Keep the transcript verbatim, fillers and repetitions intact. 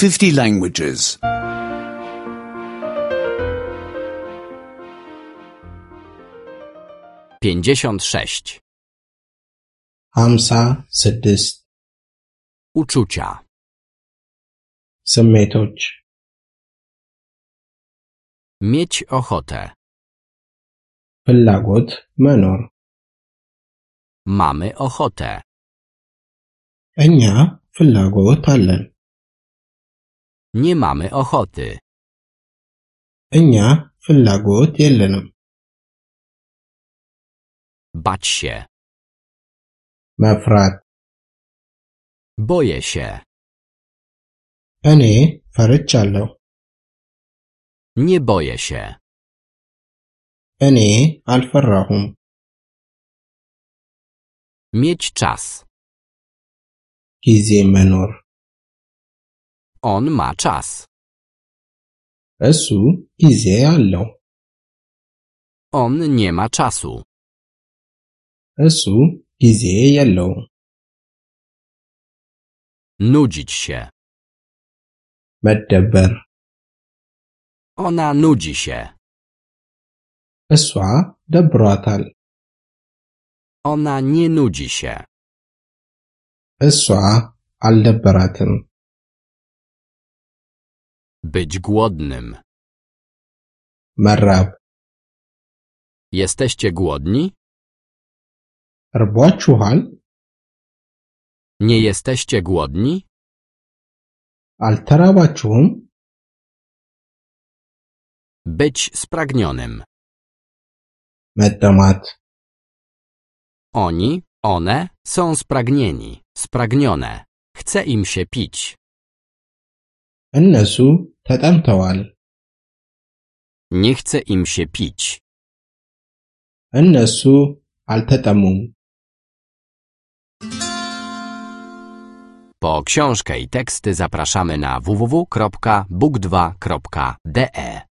fifty languages. pięćdziesiąt sześć. Hamsa sydist. Uczucia. Symetoć. Mieć ochotę. ፍላጎት መኖር Mamy ochotę. እኛ ፍላጎት አለን Nie mamy ochoty. እኛ ፍላጎት የለንም Bać się. መፍራት Boję się. እኔ ፈርቻለሁ Nie boję się. እኔ አልፈራሁም Mieć czas. ጊዜ መኖር On ma czas. እሱ ጊዜ አለው On nie ma czasu. እሱ ጊዜ የለውም Nudzić się. መደበር Ona nudzi się. እሷ ደብሯታል Ona nie nudzi się. እሷ አልደበራትም Być głodnym. መራብ Jesteście głodni? እርቧችኋል Nie jesteście głodni? አልተራባችሁም Być spragnionym. መጠማት Oni, one są spragnieni, spragnione. Chce im się pić. እነሱ ተጠምተዋል Nie chce im się pić. እነሱ አልተጠሙም Po książkę i teksty zapraszamy na w w w kropka book dwa kropka d e.